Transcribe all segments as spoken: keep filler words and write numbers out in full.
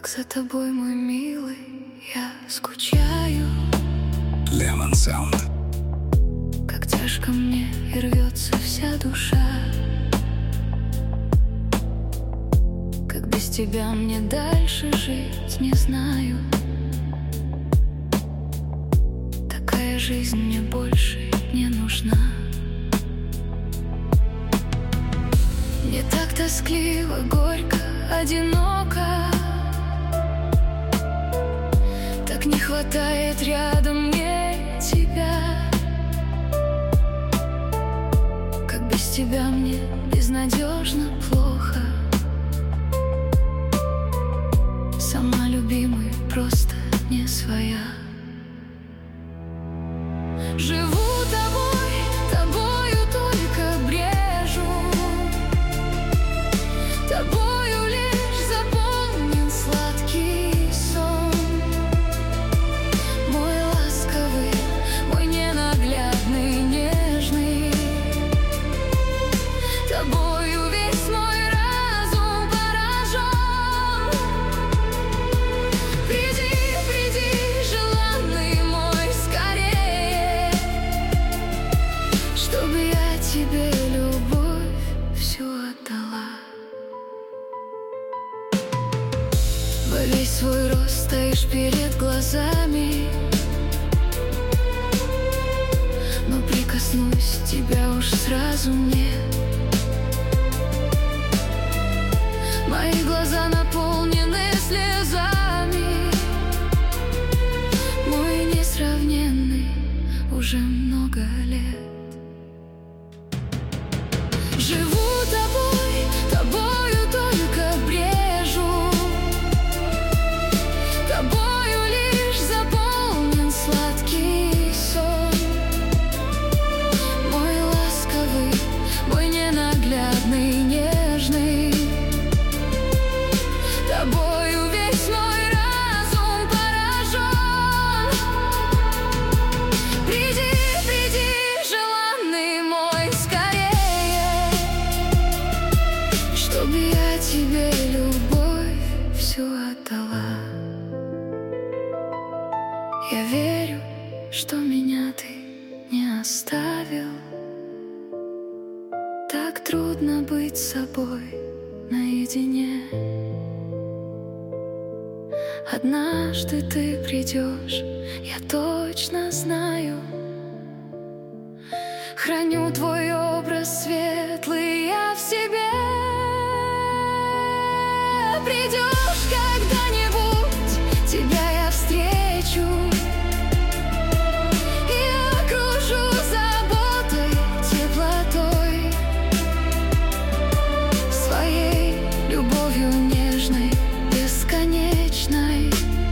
Как за тобой, мой милый, я скучаю. Lemon Sound. Как тяжко мне и рвется вся душа. Как без тебя мне дальше жить, не знаю. Такая жизнь мне больше не нужна. Мне так тоскливо, горько, одиноко. Так не хватает рядом мне тебя. Как без тебя мне безнадежно плохо. Сама, любимый, просто не своя. Живу тобой, тобою только брежу. Тобою лишь заполнен сладкий сон. Мой ласковый, мой ненаглядный, нежный. Тобою весь мой разум поражен. Приди, приди, желанный мой, скорее, чтобы я тебе любовь всю отдала. Во весь свой рост стоишь перед глазами, но прикоснусь тебя уж сразу нет. Мои глаза наполнены слезами. Мой несравненный уже много лет. Живу тобой, тобою только брежу. Тобою лишь заполнен сладкий сон. Мой ласковый, мой ненаглядный, нежный. Тобою весь мой разум поражен. Приди, приди, желанный мой, скорее, чтобы я тебе любовь всю отдала. Я верю, что меня ты не оставил. Так трудно быть собой наедине. Однажды ты придешь, я точно знаю. Храню твой образ светлый я в себе. Придешь когда-нибудь, тебя я встречу и окружу заботой, теплотой, своей любовью нежной, бесконечной.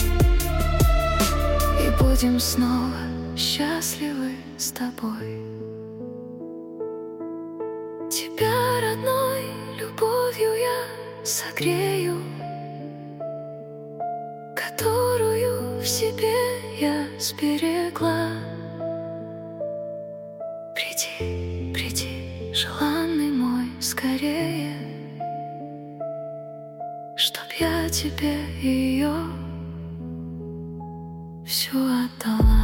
И будем снова счастливы с тобой. Тебя, родной, любовью я согрею, которую в себе я сберегла. Приди, приди, желанный мой, скорее, чтоб я тебе ее всю отдала.